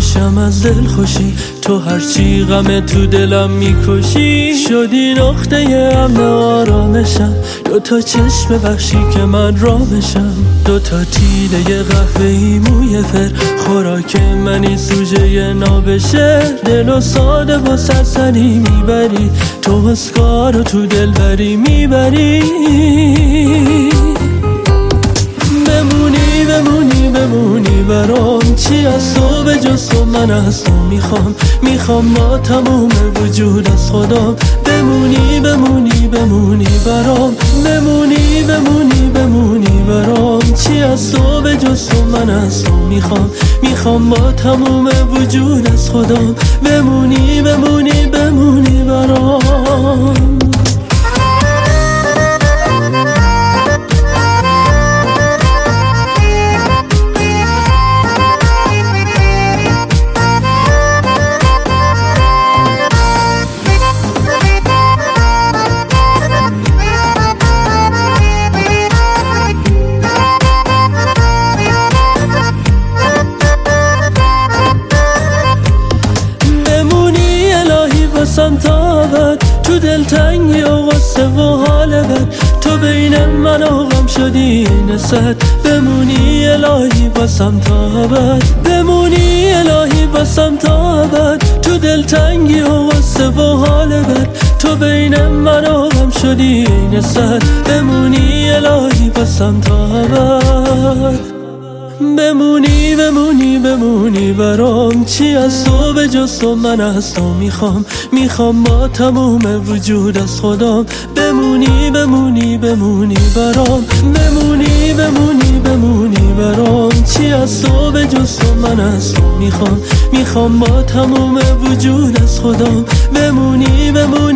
میشم از دل خوشی، تو هرچی غم تو دلم میکشی. شدی نقطه امن آرامشم، دوتا چشم وحشی که من رامشم. دوتا تیله قهوه‌ای موی فر، خوراک منی سوژه نابشه. دل و ساده با سرسری میبری، تو اسکار و تو دلبری میبری. بمونی بمونی بمونی برام، چی از تو به جز تو من از تو میخوام با تموم وجود از خودم. بمونی بمونی بمونی برام، بمونی بمونی بمونی برام. چی از تو به جز تو من از تو میخوام با تموم وجود از خودم. بمونی بمونی بمونی برام. تا بعد تو دلتنگی و غصه و حال بد، تو بین من و غم شدی نسد. بمونی الهی باسم تا بعد، بمونی الهی باسم تا بعد. تو دلتنگی و غصه و حال بد، تو بین من و غم شدی نسد. بمونی الهی باسم تا بعد. بمونی بمونی بمونی برام، چی از تو به جز تو من از تو میخوام با تموم وجود از خودم. بمونی بمونی بمونی برام، بمونی بمونی بمونی برام. چی از تو به جز تو من از تو میخوام با تموم وجود از خودم. بمونی بمونی